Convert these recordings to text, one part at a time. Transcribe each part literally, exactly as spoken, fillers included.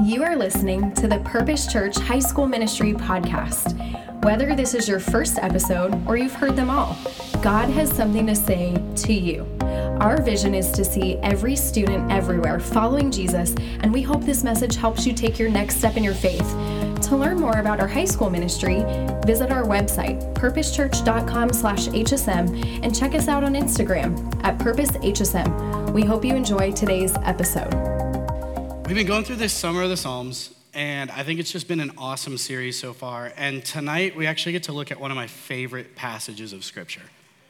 You are listening to the Purpose Church High School Ministry podcast. Whether this is your first episode or you've heard them all, God has something to say to you. Our vision is to see every student everywhere following Jesus, and we hope this message helps you take your next step in your faith. To learn more about our high school ministry, visit our website, purposechurch.com slash HSM, and check us out on Instagram at PurposeHSM. We hope you enjoy today's episode. We've been going through this Summer of the Psalms, and I think it's just been an awesome series so far. And tonight, we actually get to look at one of my favorite passages of Scripture.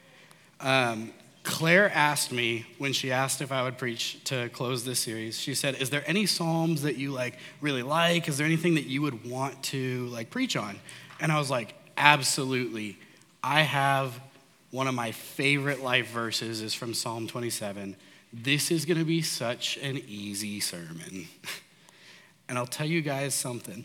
Um, Claire asked me, when she asked if I would preach to close this series, she said, is there any Psalms that you like really like? Is there anything that you would want to like preach on? And I was like, absolutely. I have one of my favorite life verses is from Psalm twenty-seven. This is going to be such an easy sermon. And I'll tell you guys something.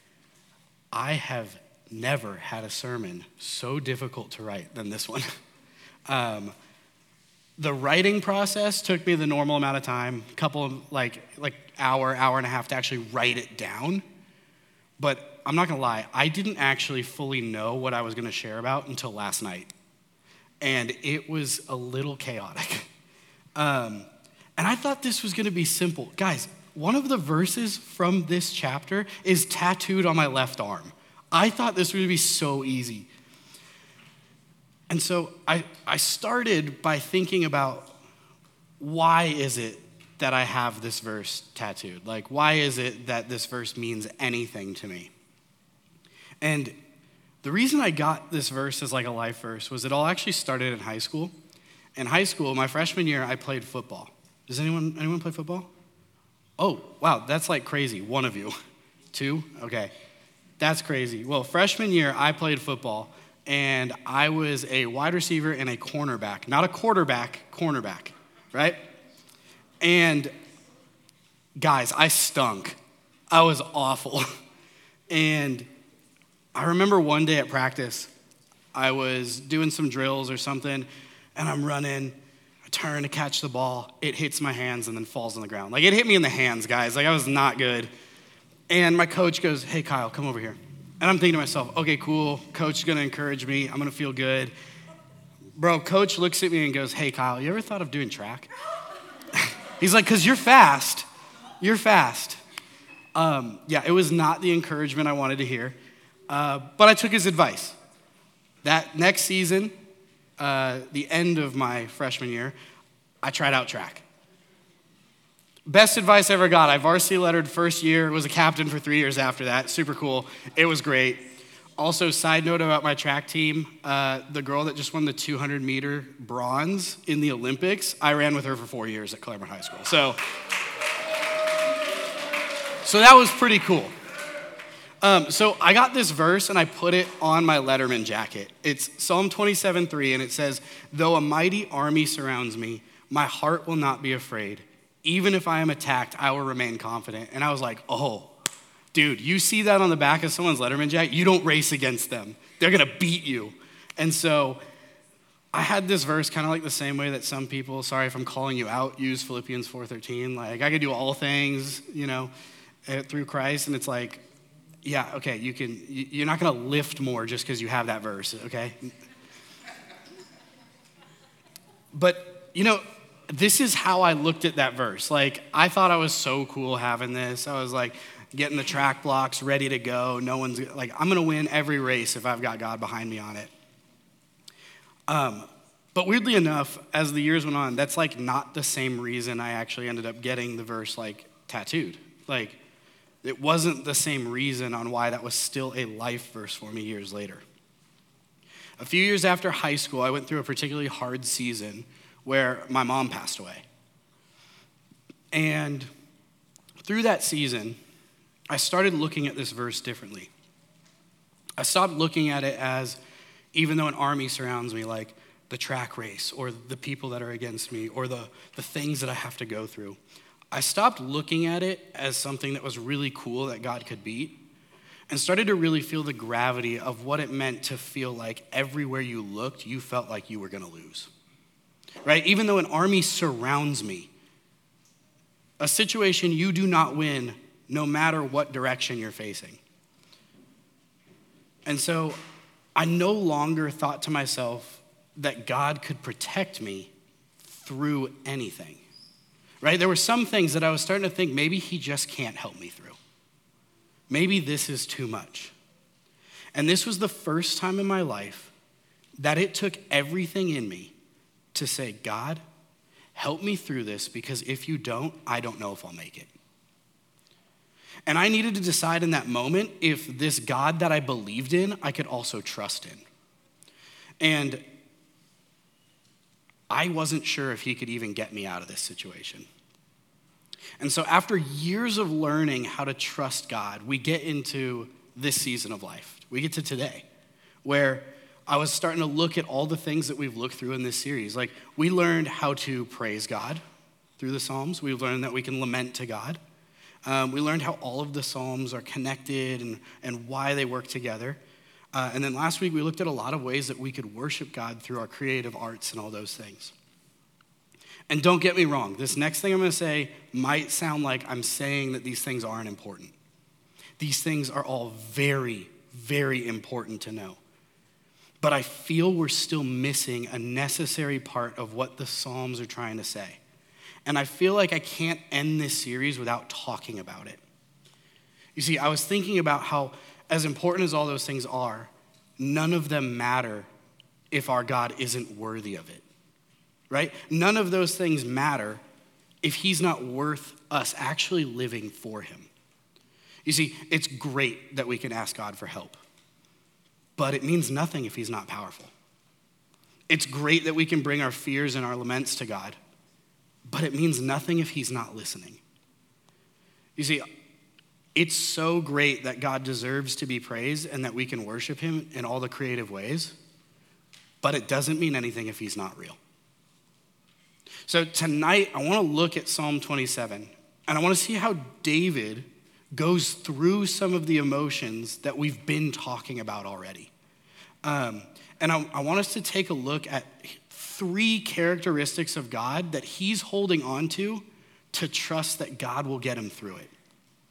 I have never had a sermon so difficult to write than this one. um, the writing process took me the normal amount of time, a couple of like, like hour, hour and a half to actually write it down. But I'm not going to lie, I didn't actually fully know what I was going to share about until last night. And it was a little chaotic. Um, and I thought this was going to be simple. Guys, one of the verses from this chapter is tattooed on my left arm. I thought this would be so easy. And so I, I started by thinking about why is it that I have this verse tattooed? Like, why is it that this verse means anything to me? And the reason I got this verse as like a life verse was it all actually started in high school. In high school, my freshman year, I played football. Does anyone anyone play football? Oh, wow, that's like crazy. One of you. Two? Okay. That's crazy. Well, freshman year, I played football, and I was a wide receiver and a cornerback. Not a quarterback, cornerback, right? And guys, I stunk. I was awful. And I remember one day at practice, I was doing some drills or something, and I'm running, I turn to catch the ball, it hits my hands and then falls on the ground. Like, it hit me in the hands, guys. Like, I was not good. And my coach goes, hey, Kyle, come over here. And I'm thinking to myself, okay, cool, coach is gonna encourage me, I'm gonna feel good. Bro, coach looks at me and goes, hey, Kyle, you ever thought of doing track? He's like, because you're fast, you're fast. Um, yeah, it was not the encouragement I wanted to hear, uh, but I took his advice. That next season, Uh, the end of my freshman year, I tried out track. Best advice I ever got. I varsity lettered first year, was a captain for three years after that. Super cool. It was great. Also, side note about my track team, uh, the girl that just won the two hundred meter bronze in the Olympics, I ran with her for four years at Claremont High School. So, so that was pretty cool. Um, so I got this verse and I put it on my Letterman jacket. It's Psalm twenty-seven three, and it says, though a mighty army surrounds me, my heart will not be afraid. Even if I am attacked, I will remain confident. And I was like, oh, dude, you see that on the back of someone's Letterman jacket? You don't race against them. They're going to beat you. And so I had this verse kind of like the same way that some people, sorry if I'm calling you out, use Philippians four thirteen. Like, I can do all things, you know, through Christ. And it's like, yeah, okay, you can, you're not going to lift more just because you have that verse, okay? But, you know, this is how I looked at that verse. Like, I thought I was so cool having this. I was like getting the track blocks ready to go. No one's, like, I'm going to win every race if I've got God behind me on it. Um, but weirdly enough, as the years went on, that's like not the same reason I actually ended up getting the verse like tattooed. Like, it wasn't the same reason on why that was still a life verse for me years later. A few years after high school, I went through a particularly hard season where my mom passed away. And through that season, I started looking at this verse differently. I stopped looking at it as, even though an army surrounds me, like the track race or the people that are against me or the, the things that I have to go through. I stopped looking at it as something that was really cool that God could beat and started to really feel the gravity of what it meant to feel like everywhere you looked, you felt like you were going to lose, right? Even though an army surrounds me, a situation you do not win no matter what direction you're facing. And so I no longer thought to myself that God could protect me through anything, right? There were some things that I was starting to think maybe he just can't help me through. Maybe this is too much. And this was the first time in my life that it took everything in me to say, God, help me through this, because if you don't, I don't know if I'll make it. And I needed to decide in that moment if this God that I believed in, I could also trust in. And I wasn't sure if he could even get me out of this situation. And so after years of learning how to trust God, we get into this season of life. We get to today, where I was starting to look at all the things that we've looked through in this series. Like, we learned how to praise God through the Psalms. We've learned that we can lament to God. Um, we learned how all of the Psalms are connected and, and why they work together. Uh, and then last week, we looked at a lot of ways that we could worship God through our creative arts and all those things. And don't get me wrong, this next thing I'm going to say might sound like I'm saying that these things aren't important. These things are all very, very important to know. But I feel we're still missing a necessary part of what the Psalms are trying to say. And I feel like I can't end this series without talking about it. You see, I was thinking about how, as important as all those things are, none of them matter if our God isn't worthy of it, right? None of those things matter if he's not worth us actually living for him. You see, it's great that we can ask God for help, but it means nothing if he's not powerful. It's great that we can bring our fears and our laments to God, but it means nothing if he's not listening. You see, it's so great that God deserves to be praised and that we can worship him in all the creative ways, but it doesn't mean anything if he's not real. So tonight, I want to look at Psalm twenty-seven, and I want to see how David goes through some of the emotions that we've been talking about already. Um, and I, I want us to take a look at three characteristics of God that he's holding on to to trust that God will get him through it.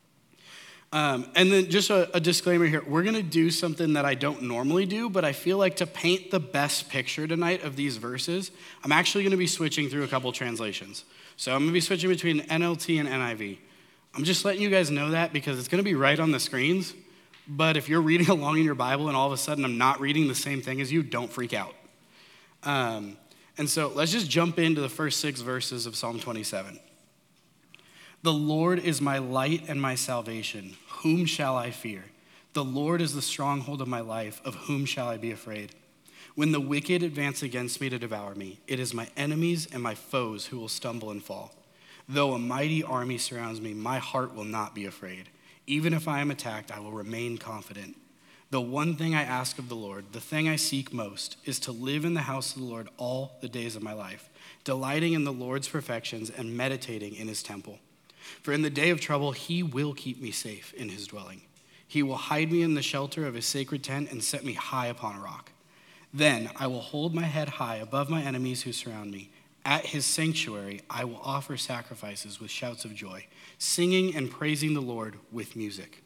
Um, and then just a, a disclaimer here, we're going to do something that I don't normally do, but I feel like to paint the best picture tonight of these verses, I'm actually going to be switching through a couple translations. So I'm going to be switching between N L T and N I V. I'm just letting you guys know that because it's going to be right on the screens, but if you're reading along in your Bible and all of a sudden I'm not reading the same thing as you, don't freak out. Um, and so let's just jump into the first six verses of Psalm twenty-seven. The Lord is my light and my salvation. Whom shall I fear? The Lord is the stronghold of my life. Of whom shall I be afraid? When the wicked advance against me to devour me, it is my enemies and my foes who will stumble and fall. Though a mighty army surrounds me, my heart will not be afraid. Even if I am attacked, I will remain confident. The one thing I ask of the Lord, the thing I seek most, is to live in the house of the Lord all the days of my life, delighting in the Lord's perfections and meditating in his temple. For in the day of trouble, he will keep me safe in his dwelling. He will hide me in the shelter of his sacred tent and set me high upon a rock. Then I will hold my head high above my enemies who surround me. At his sanctuary, I will offer sacrifices with shouts of joy, singing and praising the Lord with music.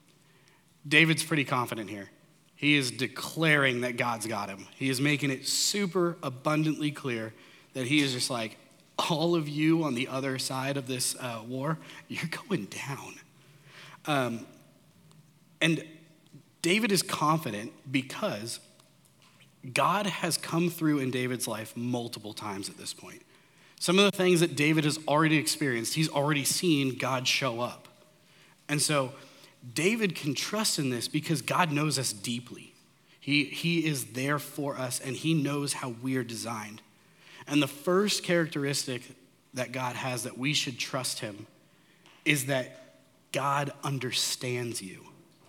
David's pretty confident here. He is declaring that God's got him. He is making it super abundantly clear that he is just like, all of you on the other side of this uh, war, you're going down. Um, and David is confident because God has come through in David's life multiple times at this point. Some of the things that David has already experienced, he's already seen God show up. And so David can trust in this because God knows us deeply. He, he is there for us, and he knows how we're designed. And the first characteristic that God has that we should trust him is that God understands you.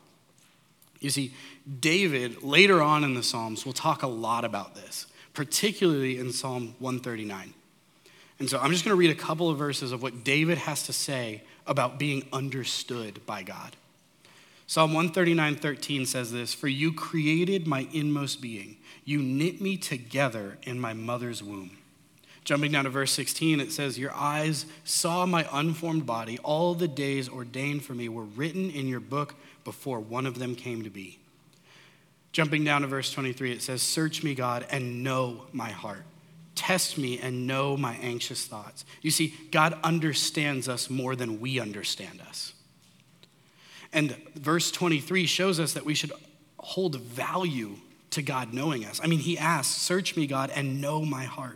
You see, David, later on in the Psalms, will talk a lot about this, particularly in Psalm one thirty-nine. And so I'm just going to read a couple of verses of what David has to say about being understood by God. Psalm one thirty-nine thirteen says this, "For you created my inmost being. You knit me together in my mother's womb. Jumping down to verse sixteen, it says, your eyes saw my unformed body. All the days ordained for me were written in your book before one of them came to be. Jumping down to verse twenty-three, it says, search me, God, and know my heart. Test me and know my anxious thoughts. You see, God understands us more than we understand us. And verse twenty-three shows us that we should hold value to God knowing us. I mean, he asks, search me, God, and know my heart.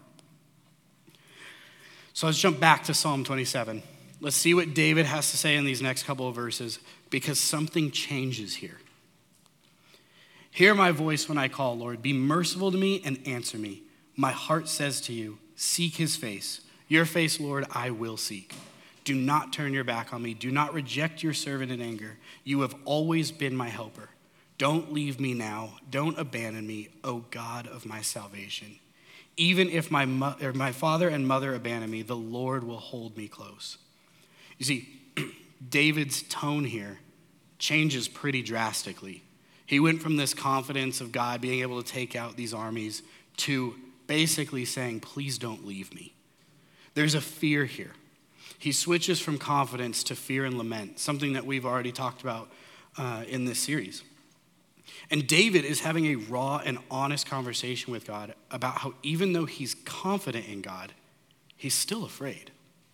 So let's jump back to Psalm twenty-seven. Let's see what David has to say in these next couple of verses, because something changes here. Hear my voice when I call, Lord. Be merciful to me and answer me. My heart says to you, seek his face. Your face, Lord, I will seek. Do not turn your back on me. Do not reject your servant in anger. You have always been my helper. Don't leave me now. Don't abandon me, O God of my salvation. Even if my, mo- or my father and mother abandon me, the Lord will hold me close. You see, David's tone here changes pretty drastically. He went from this confidence of God being able to take out these armies to basically saying, please don't leave me. There's a fear here. He switches from confidence to fear and lament, something that we've already talked about uh, in this series. And David is having a raw and honest conversation with God about how even though he's confident in God, he's still afraid.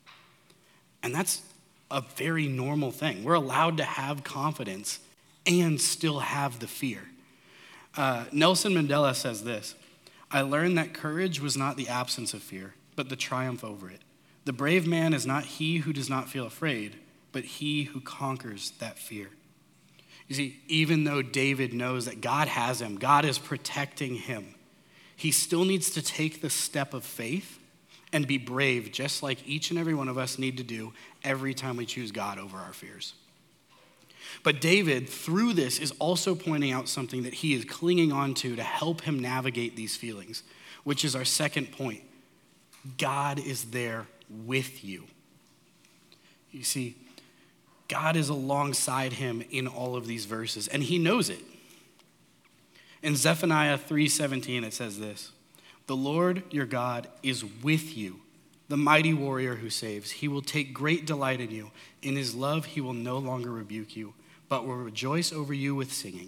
And that's a very normal thing. We're allowed to have confidence and still have the fear. Uh, Nelson Mandela says this, I learned that courage was not the absence of fear, but the triumph over it. The brave man is not he who does not feel afraid, but he who conquers that fear. You see, even though David knows that God has him, God is protecting him, he still needs to take the step of faith and be brave, just like each and every one of us need to do every time we choose God over our fears. But David, through this, is also pointing out something that he is clinging on to to help him navigate these feelings, which is our second point. God is there with you. You see, God is alongside him in all of these verses, and he knows it. In Zephaniah three seventeen, it says this, the Lord your God is with you, the mighty warrior who saves. He will take great delight in you. In his love, he will no longer rebuke you, but will rejoice over you with singing.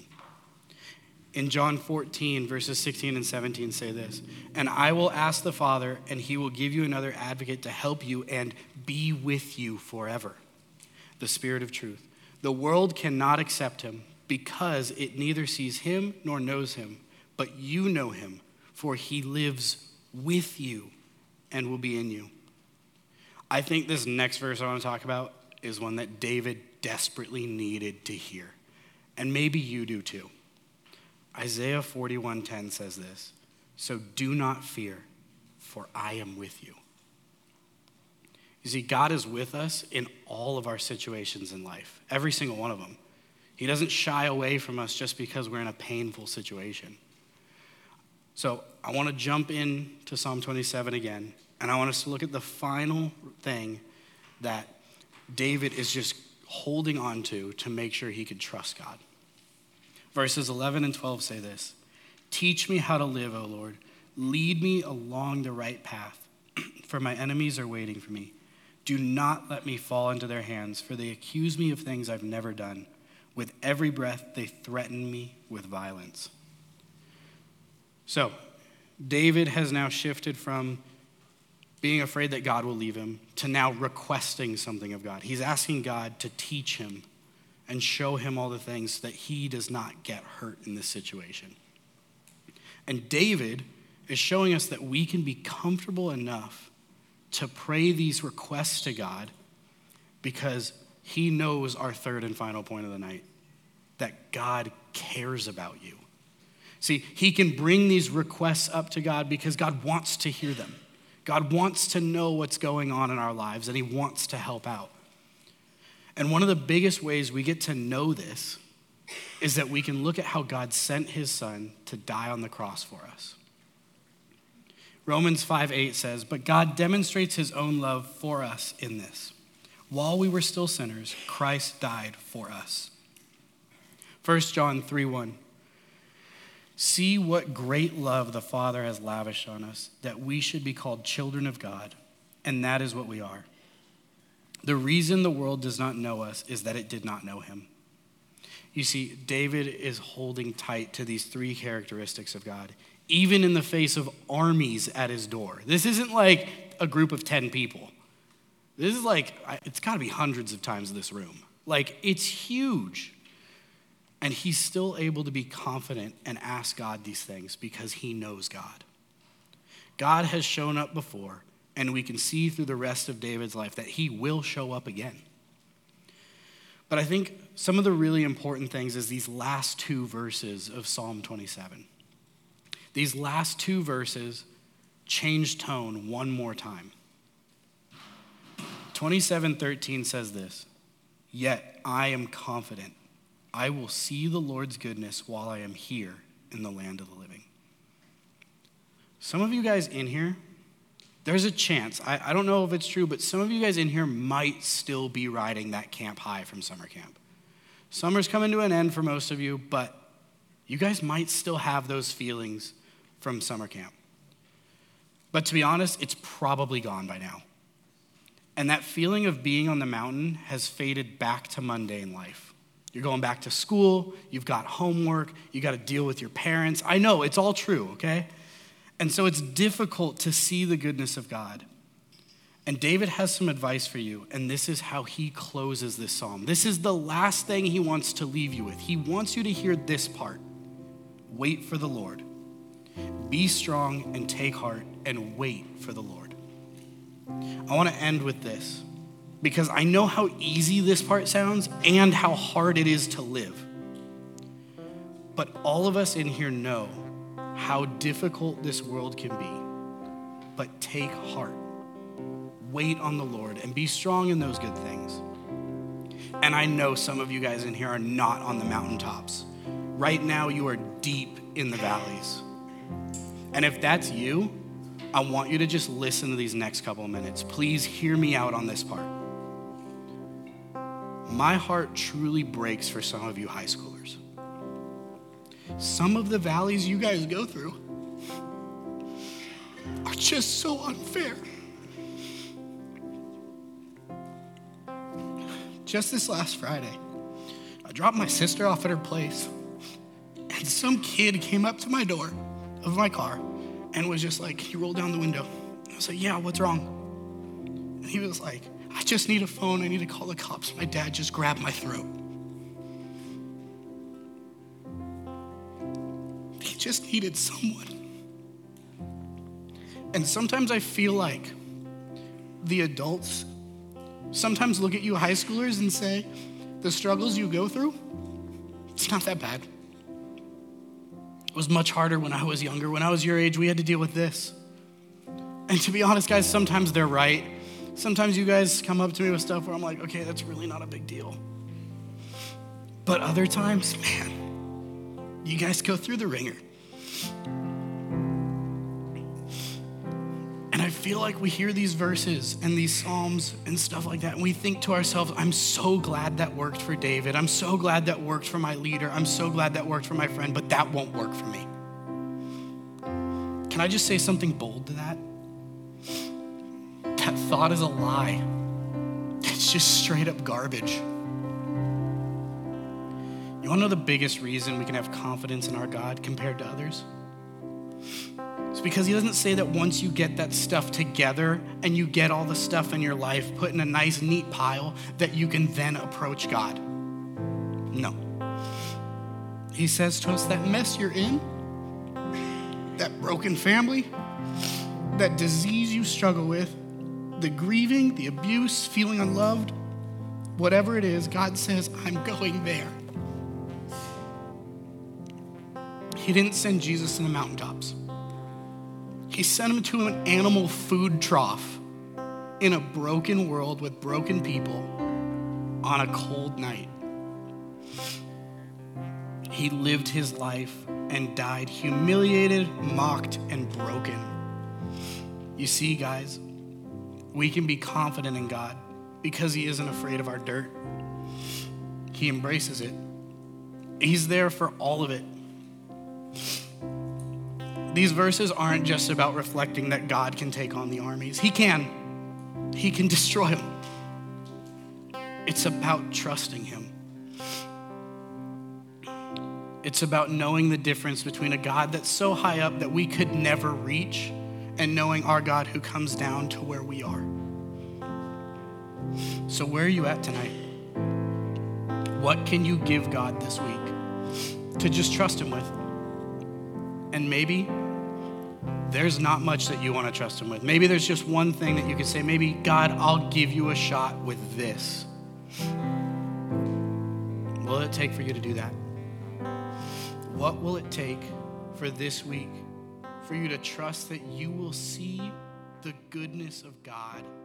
In John fourteen, verses sixteen and seventeen say this, and I will ask the Father, and he will give you another advocate to help you and be with you forever. The Spirit of truth. The world cannot accept him because it neither sees him nor knows him, but you know him, for he lives with you and will be in you. I think this next verse I want to talk about is one that David desperately needed to hear, and maybe you do too. Isaiah forty-one ten says this, so do not fear, for I am with you. You see, God is with us in all of our situations in life, every single one of them. He doesn't shy away from us just because we're in a painful situation. So I want to jump into Psalm twenty-seven again, and I want us to look at the final thing that David is just holding on to to make sure he could trust God. Verses eleven and twelve say this, teach me how to live, O Lord. Lead me along the right path, for my enemies are waiting for me. Do not let me fall into their hands, for they accuse me of things I've never done. With every breath, they threaten me with violence. So, David has now shifted from being afraid that God will leave him to now requesting something of God. He's asking God to teach him and show him all the things so that he does not get hurt in this situation. And David is showing us that we can be comfortable enough to pray these requests to God because he knows our third and final point of the night, that God cares about you. See, he can bring these requests up to God because God wants to hear them. God wants to know what's going on in our lives, and he wants to help out. And one of the biggest ways we get to know this is that we can look at how God sent his son to die on the cross for us. Romans five eight says, but God demonstrates his own love for us in this. While we were still sinners, Christ died for us. First John three one. See what great love the Father has lavished on us, that we should be called children of God, and that is what we are. The reason the world does not know us is that it did not know him. You see, David is holding tight to these three characteristics of God, even in the face of armies at his door. This isn't like a group of ten people. This is like, it's got to be hundreds of times this room. Like, it's huge. And he's still able to be confident and ask God these things because he knows God. God has shown up before, and we can see through the rest of David's life that he will show up again. But I think some of the really important things is these last two verses of Psalm twenty-seven. These last two verses change tone one more time. twenty-seven thirteen says this, "Yet I am confident I will see the Lord's goodness while I am here in the land of the living." Some of you guys in here, there's a chance, I, I don't know if it's true, but some of you guys in here might still be riding that camp high from summer camp. Summer's coming to an end for most of you, but you guys might still have those feelings from summer camp. But to be honest, it's probably gone by now. And that feeling of being on the mountain has faded back to mundane life. You're going back to school, you've got homework, you got to deal with your parents. I know, it's all true, okay? And so it's difficult to see the goodness of God. And David has some advice for you, and this is how he closes this psalm. This is the last thing he wants to leave you with. He wants you to hear this part. Wait for the Lord. Be strong and take heart and wait for the Lord. I want to end with this, because I know how easy this part sounds and how hard it is to live. But all of us in here know how difficult this world can be. But take heart. Wait on the Lord and be strong in those good things. And I know some of you guys in here are not on the mountaintops. Right now you are deep in the valleys. And if that's you, I want you to just listen to these next couple of minutes. Please hear me out on this part. My heart truly breaks for some of you high schoolers. Some of the valleys you guys go through are just so unfair. Just this last Friday, I dropped my sister off at her place, and some kid came up to my door of my car and was just like, he rolled down the window. I was like, yeah, what's wrong? And he was like, I just need a phone. I need to call the cops. My dad just grabbed my throat. He just needed someone. And sometimes I feel like the adults sometimes look at you high schoolers and say, the struggles you go through, it's not that bad. It was much harder when I was younger. When I was your age, we had to deal with this. And to be honest, guys, sometimes they're right. Sometimes you guys come up to me with stuff where I'm like, okay, that's really not a big deal. But other times, man, you guys go through the ringer. And I feel like we hear these verses and these psalms and stuff like that, and we think to ourselves, I'm so glad that worked for David. I'm so glad that worked for my leader. I'm so glad that worked for my friend, but that won't work for me. Can I just say something bold to that? That thought is a lie. It's just straight up garbage. You wanna know the biggest reason we can have confidence in our God compared to others? It's because he doesn't say that once you get that stuff together and you get all the stuff in your life put in a nice, neat pile, that you can then approach God. No. He says to us, that mess you're in, that broken family, that disease you struggle with, the grieving, the abuse, feeling unloved, whatever it is, God says, I'm going there. He didn't send Jesus to the mountaintops. He sent him to an animal food trough in a broken world with broken people on a cold night. He lived his life and died humiliated, mocked, and broken. You see, guys, we can be confident in God because he isn't afraid of our dirt. He embraces it. He's there for all of it. These verses aren't just about reflecting that God can take on the armies. He can. He can destroy them. It's about trusting him. It's about knowing the difference between a God that's so high up that we could never reach and knowing our God who comes down to where we are. So where are you at tonight? What can you give God this week to just trust him with? And maybe there's not much that you want to trust him with. Maybe there's just one thing that you could say, maybe, God, I'll give you a shot with this. What will it take for you to do that? What will it take for this week for you to trust that you will see the goodness of God